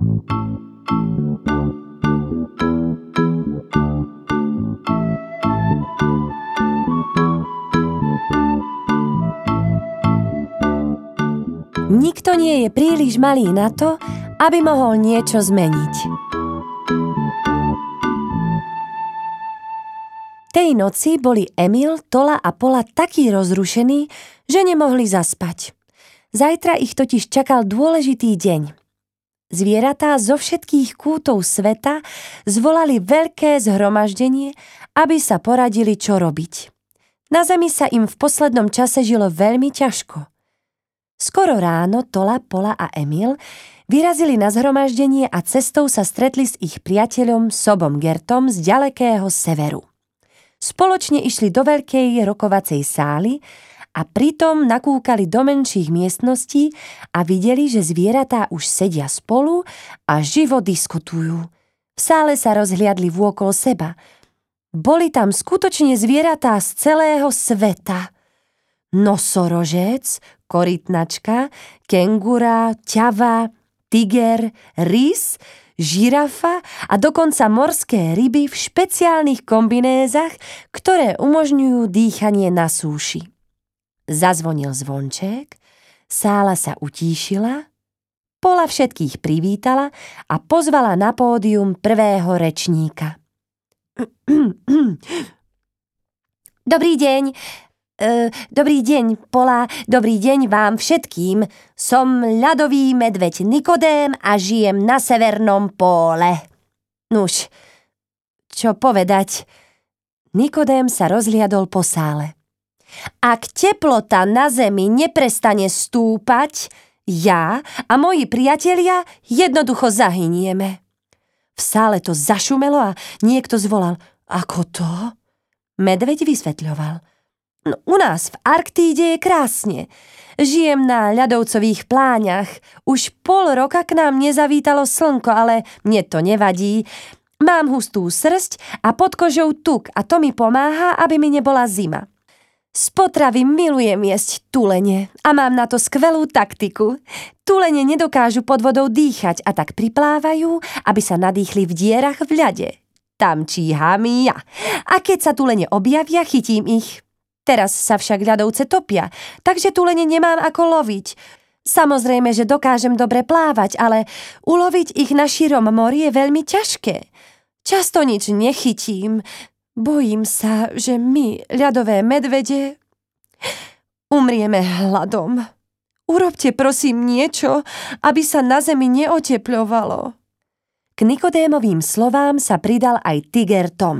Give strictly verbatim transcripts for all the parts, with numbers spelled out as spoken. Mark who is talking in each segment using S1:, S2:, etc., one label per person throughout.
S1: Nikto nie je príliš malý na to, aby mohol niečo zmeniť. Tej noci boli Emil, Tola a Pola takí rozrušení, že nemohli zaspať. Zajtra ich totiž čakal dôležitý deň. Zvieratá zo všetkých kútov sveta zvolali veľké zhromaždenie, aby sa poradili, čo robiť. Na zemi sa im v poslednom čase žilo veľmi ťažko. Skoro ráno Tola, Pola a Emil vyrazili na zhromaždenie a cestou sa stretli s ich priateľom Sobom Gertom z ďalekého severu. Spoločne išli do veľkej rokovacej sály a pritom nakúkali do menších miestností a videli, že zvieratá už sedia spolu a živo diskutujú. V sále sa rozhliadli vôkol seba. Boli tam skutočne zvieratá z celého sveta. Nosorožec, korytnačka, kengura, ťava, tiger, rys, žirafa a dokonca morské ryby v špeciálnych kombinézach, ktoré umožňujú dýchanie na súši. Zazvonil zvonček, sála sa utíšila, Pola všetkých privítala a pozvala na pódium prvého rečníka. Dobrý deň, e, dobrý deň, Pola, dobrý deň vám všetkým. Som ľadový medveď Nikodém a žijem na severnom póle. Nuž, čo povedať? Nikodém sa rozhliadol po sále. Ak teplota na zemi neprestane stúpať, ja a moji priatelia jednoducho zahynieme. V sále to zašumelo a niekto zvolal: Ako to? Medveď vysvetľoval: No, u nás v Arktíde je krásne. Žijem na ľadovcových pláňach. Už pol roka k nám nezavítalo slnko, ale mne to nevadí. Mám hustú srsť a pod kožou tuk a to mi pomáha, aby mi nebola zima. Z potravy milujem jesť tulene a mám na to skvelú taktiku. Tulene nedokážu pod vodou dýchať a tak priplávajú, aby sa nadýchli v dierach v ľade. Tam číham ja. A keď sa tulene objavia, chytím ich. Teraz sa však ľadovce topia, takže tulene nemám ako loviť. Samozrejme, že dokážem dobre plávať, ale uloviť ich na širom mori je veľmi ťažké. Často nič nechytím. Bojím sa, že my, ľadové medvede, umrieme hladom. Urobte prosím niečo, aby sa na zemi neotepľovalo. K Nikodémovým slovám sa pridal aj tiger Tom.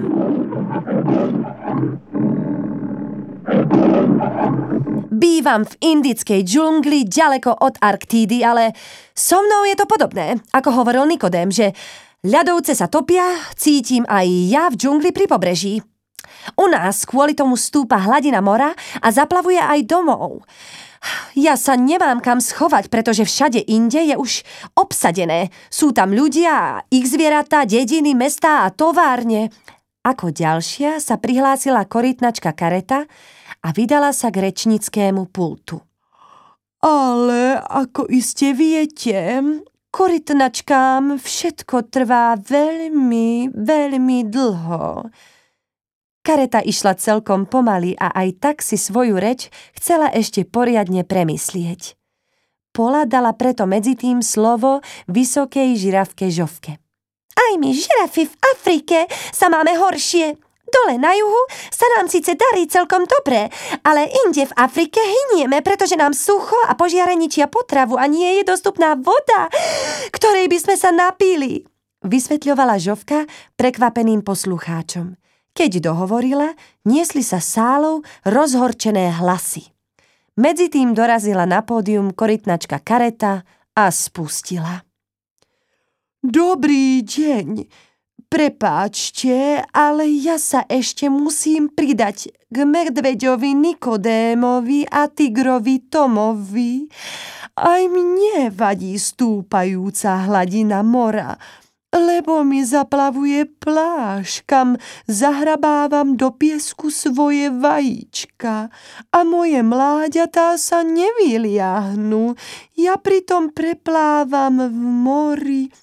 S1: Bývam v indickej džungli ďaleko od Arktídy, ale so mnou je to podobné, ako hovoril Nikodém, že ľadovce sa topia, cítim aj ja v džungli pri pobreží. U nás kvôli tomu stúpa hladina mora a zaplavuje aj domov. Ja sa nemám kam schovať, pretože všade inde je už obsadené. Sú tam ľudia, ich zvieratá, dediny, mestá a továrne. Ako ďalšia sa prihlásila korytnačka Kareta a vydala sa k rečníckému pultu. Ale ako iste viete, korytnačkám všetko trvá veľmi, veľmi dlho. Kareta išla celkom pomaly a aj tak si svoju reč chcela ešte poriadne premyslieť. Pola dala preto medzitým slovo vysokej žirafke Žofke. Aj my žirafy v Afrike sa máme horšie. Dole na juhu sa nám síce darí celkom dobre, ale inde v Afrike hynieme, pretože nám sucho a požiare ničia potravu a nie je dostupná voda, ktorej by sme sa napili, vysvetľovala Žofka prekvapeným poslucháčom. Keď dohovorila, niesli sa sálou rozhorčené hlasy. Medzitým dorazila na pódium korytnačka Kareta a spustila. Dobrý deň. Prepáčte, ale ja sa ešte musím pridať k medveďovi Nikodémovi a tigrovi Tomovi. Aj mne vadí stúpajúca hladina mora, lebo mi zaplavuje pláž, kam zahrabávam do piesku svoje vajíčka a moje mláďatá sa nevyliahnu. Ja pritom preplávam v mori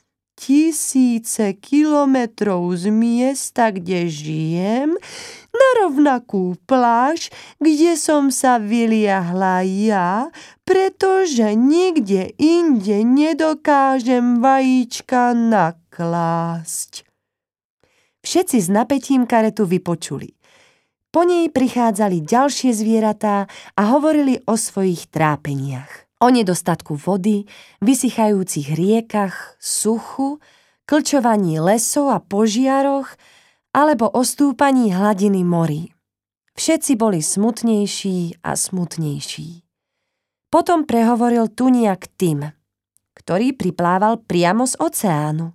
S2: tisíce kilometrov z miesta, kde žijem, na rovnakú pláž, kde som sa vyliahla ja, pretože nikde inde nedokážem vajíčka naklásť. Všetci s napätím karetu vypočuli. Po nej prichádzali ďalšie zvieratá a hovorili o svojich trápeniach. O nedostatku vody, vysychajúcich riekach, suchu, klčovaní lesov a požiaroch alebo o stúpaní hladiny morí. Všetci boli smutnejší a smutnejší. Potom prehovoril tuniak Tim, ktorý priplával priamo z oceánu.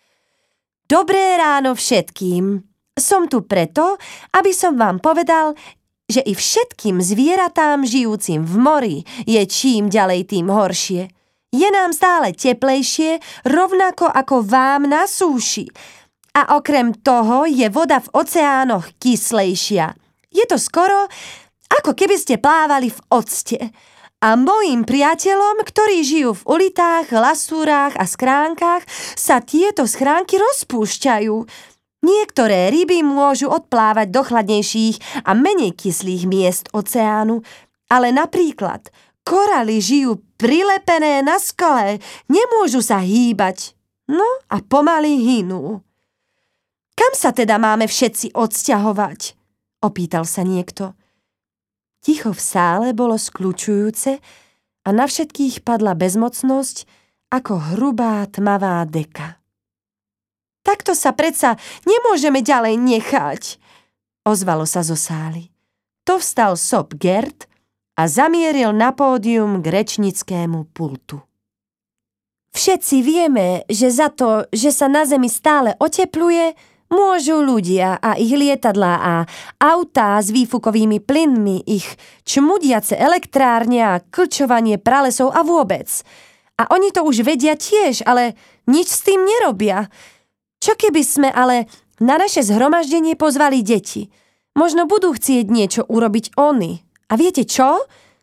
S2: Dobré ráno všetkým. Som tu preto, aby som vám povedal, že i všetkým zvieratám žijúcim v mori je čím ďalej tým horšie. Je nám stále teplejšie, rovnako ako vám na súši. A okrem toho je voda v oceánoch kyslejšia. Je to skoro, ako keby ste plávali v octe. A mojim priateľom, ktorí žijú v ulitách, lasúrách a skránkach, sa tieto schránky rozpúšťajú. Niektoré ryby môžu odplávať do chladnejších a menej kyslých miest oceánu, ale napríklad koraly žijú prilepené na skale, nemôžu sa hýbať, no a pomaly hynú. Kam sa teda máme všetci odsťahovať? Opýtal sa niekto. Ticho v sále bolo skľučujúce a na všetkých padla bezmocnosť ako hrubá tmavá deka. Takto sa predsa nemôžeme ďalej nechať, ozvalo sa zo sály. To vstal sop Gert a zamieril na pódium k rečnickému pultu. Všetci vieme, že za to, že sa na Zemi stále otepluje, môžu ľudia a ich lietadlá a autá s výfukovými plynmi, ich čmudiace elektrárne a klčovanie pralesov a vôbec. A oni to už vedia tiež, ale nič s tým nerobia. Čo keby sme ale na naše zhromaždenie pozvali deti? Možno budú chcieť niečo urobiť oni. A viete čo?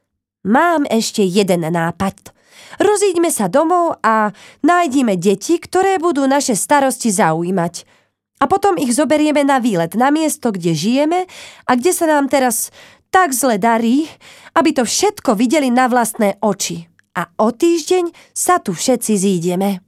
S2: Mám ešte jeden nápad. Rozíďme sa domov a nájdime deti, ktoré budú naše starosti zaujímať. A potom ich zoberieme na výlet na miesto, kde žijeme a kde sa nám teraz tak zle darí, aby to všetko videli na vlastné oči. A o týždeň sa tu všetci zídeme.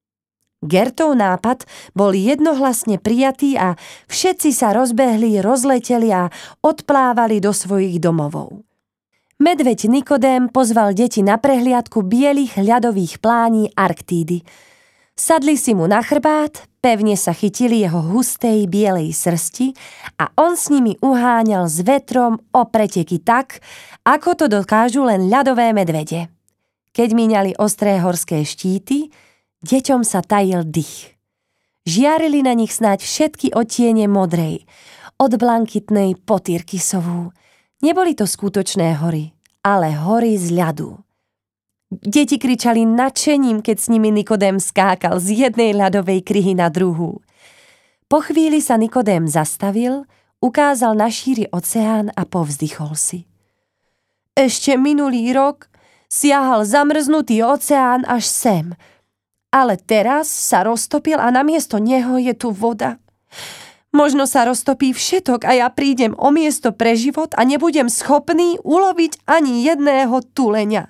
S2: Gertov nápad bol jednohlasne prijatý a všetci sa rozbehli, rozleteli a odplávali do svojich domovov. Medveď Nikodém pozval deti na prehliadku bielých ľadových plání Arktídy. Sadli si mu na chrbát, pevne sa chytili jeho hustej bielej srsti a on s nimi uháňal s vetrom o preteky tak, ako to dokážu len ľadové medvede. Keď míňali ostré horské štíty, deťom sa tajil dych. Žiarili na nich snáď všetky odtiene modrej, od blankitnej po tyrkysovú. Neboli to skutočné hory, ale hory z ľadu. Deti kričali nadšením, keď s nimi Nikodém skákal z jednej ľadovej kryhy na druhú. Po chvíli sa Nikodém zastavil, ukázal na šíri oceán a povzdychol si. Ešte minulý rok siahal zamrznutý oceán až sem, ale teraz sa roztopil a namiesto neho je tu voda. Možno sa roztopí všetok a ja prídem o miesto pre život a nebudem schopný uloviť ani jedného tuleňa.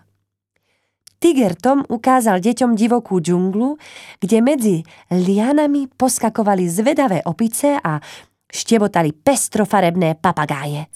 S2: Tiger Tom ukázal deťom divokú džunglu, kde medzi lianami poskakovali zvedavé opice a štebotali pestrofarebné papagáje.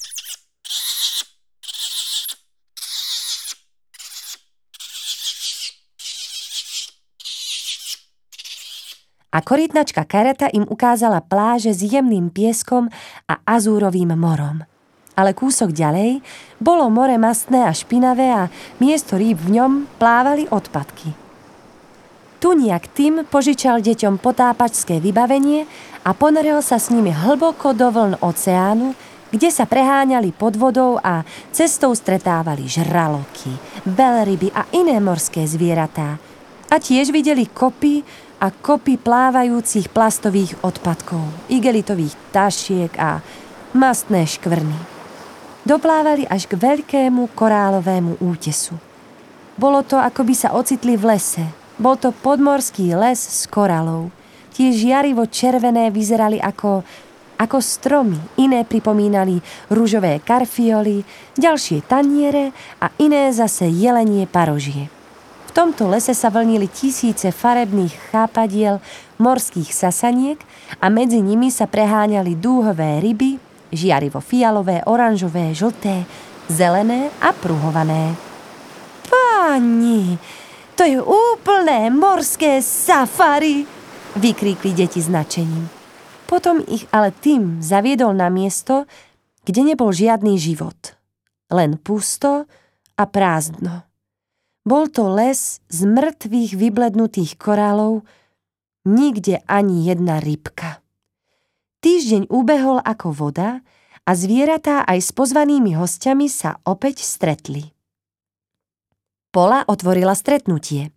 S2: A korytnačka Kareta im ukázala pláže s jemným pieskom a azúrovým morom. Ale kúsok ďalej bolo more mastné a špinavé a miesto rýb v ňom plávali odpadky. Tuniak Tim požičal deťom potápačské vybavenie a ponoril sa s nimi hlboko do vln oceánu, kde sa preháňali pod vodou a cestou stretávali žraloky, veľryby a iné morské zvieratá. A tiež videli kopy a kopy plávajúcich plastových odpadkov, igelitových tašiek a mastné škvrny. Doplávali až k veľkému korálovému útesu. Bolo to, ako by sa ocitli v lese,
S1: Bol to podmorský les s koralou. Tie žiarivo červené vyzerali ako, ako stromy, iné pripomínali ružové karfioly, ďalšie taniere a iné zase jelenie parožie. V tomto lese sa vlnili tisíce farebných chápadiel morských sasaniek a medzi nimi sa preháňali dúhové ryby, žiarivo fialové, oranžové, žlté, zelené a pruhované. Páni, to je úplné morské safari, vykríkli deti s nadšením. Potom ich ale tým zaviedol na miesto, kde nebol žiadny život. Len pusto a prázdno. Bol to les z mŕtvych vyblednutých korálov, nikde ani jedna rybka. Týždeň ubehol ako voda a zvieratá aj s pozvanými hostiami sa opäť stretli. Pola otvorila stretnutie.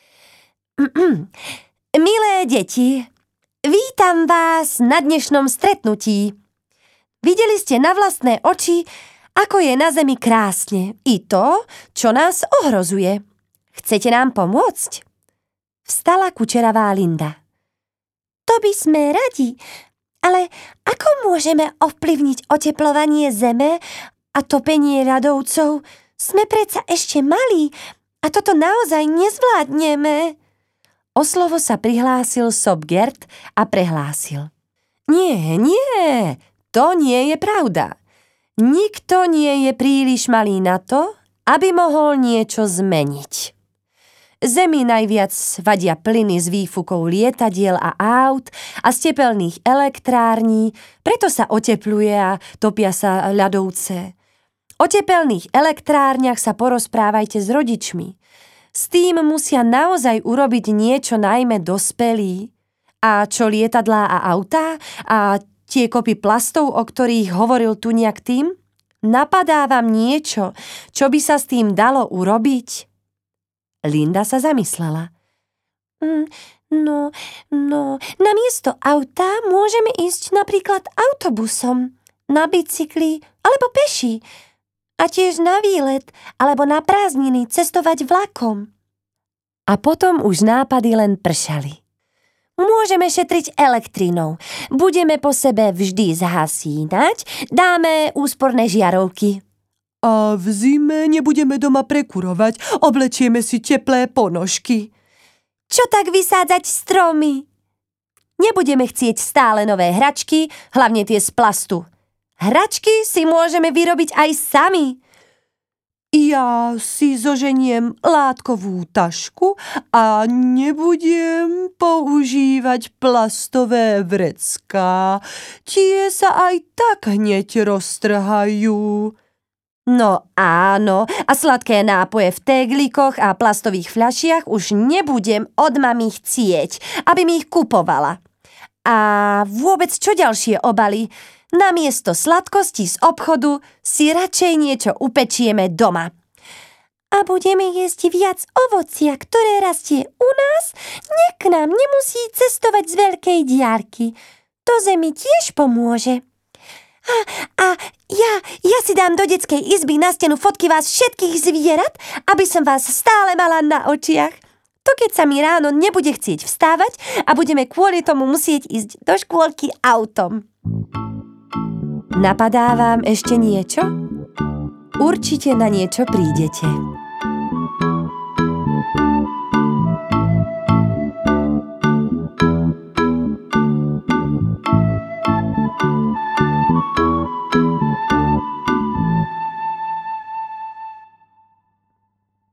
S1: Milé deti, vítam vás na dnešnom stretnutí. Videli ste na vlastné oči, ako je na zemi krásne, i to, čo nás ohrozuje. Chcete nám pomôcť? Vstala kučeravá Linda. To by sme radi, ale ako môžeme ovplyvniť oteplovanie zeme a topenie ľadovcov? Sme predsa ešte malí a toto naozaj nezvládneme. O slovo sa prihlásil sob Gert a prehlásil. Nie, nie, to nie je pravda. Nikto nie je príliš malý na to, aby mohol niečo zmeniť. Zemi najviac vadia plyny z výfukov lietadiel a aut a z tepelných elektrární, preto sa otepluje a topia sa ľadovce. O tepelných elektrárniach sa porozprávajte s rodičmi. S tým musia naozaj urobiť niečo najmä dospelí. A čo lietadlá a autá a tie kopy plastov, o ktorých hovoril tu nejak tým? Napadá vám niečo, čo by sa s tým dalo urobiť? Linda sa zamyslela. Mm, no, no, namiesto auta môžeme ísť napríklad autobusom, na bicykli alebo peši. A tiež na výlet alebo na prázdniny cestovať vlakom. A potom už nápady len pršali. Môžeme šetriť elektrínou. Budeme po sebe vždy zhasínať. Dáme úsporné žiarovky.
S2: A v zime nebudeme doma prekurovať. Oblečieme si teplé ponožky.
S1: Čo tak vysádzať stromy? Nebudeme chcieť stále nové hračky, hlavne tie z plastu. Hračky si môžeme vyrobiť aj sami.
S2: Ja si zoženiem látkovú tašku a nebudem používať plastové vrecká. Tie sa aj tak hneď roztrhajú.
S1: No áno, a sladké nápoje v téglikoch a plastových fľašiach už nebudem od mami chcieť, aby mi ich kupovala. A vôbec čo ďalšie obaly? Namiesto sladkosti z obchodu si radšej niečo upečieme doma. A budeme jesť viac ovocia, ktoré rastie u nás, nek nám nemusí cestovať z veľkej diaľky. To zemi tiež pomôže. A, a ja, ja si dám do detskej izby na stenu fotky vás všetkých zvierat, aby som vás stále mala na očiach. To keď sa mi ráno nebude chcieť vstávať a budeme kvôli tomu musieť ísť do škôlky autom. Napadá vám ešte niečo? Určite na niečo prídete.